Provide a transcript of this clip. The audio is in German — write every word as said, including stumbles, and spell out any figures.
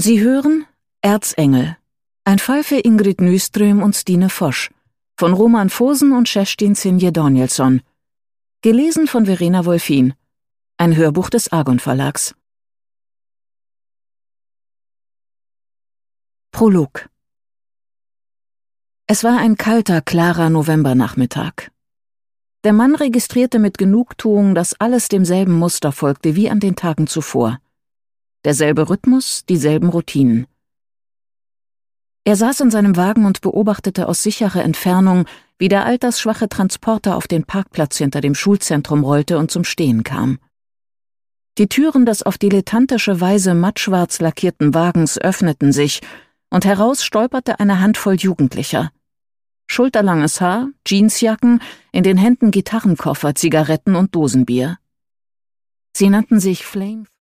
Sie hören Erzengel, ein Fall für Ingrid Nyström und Stine Fosch, von Roman Vosen und Kerstin Sinje Danielsson, gelesen von Verena Wolfin, ein Hörbuch des Argon Verlags. Prolog. Es war ein kalter, klarer Novembernachmittag. Der Mann registrierte mit Genugtuung, dass alles demselben Muster folgte wie an den Tagen zuvor. Derselbe Rhythmus, dieselben Routinen. Er saß in seinem Wagen und beobachtete aus sicherer Entfernung, wie der altersschwache Transporter auf den Parkplatz hinter dem Schulzentrum rollte und zum Stehen kam. Die Türen des auf dilettantische Weise mattschwarz lackierten Wagens öffneten sich, und heraus stolperte eine Handvoll Jugendlicher. Schulterlanges Haar, Jeansjacken, in den Händen Gitarrenkoffer, Zigaretten und Dosenbier. Sie nannten sich Flame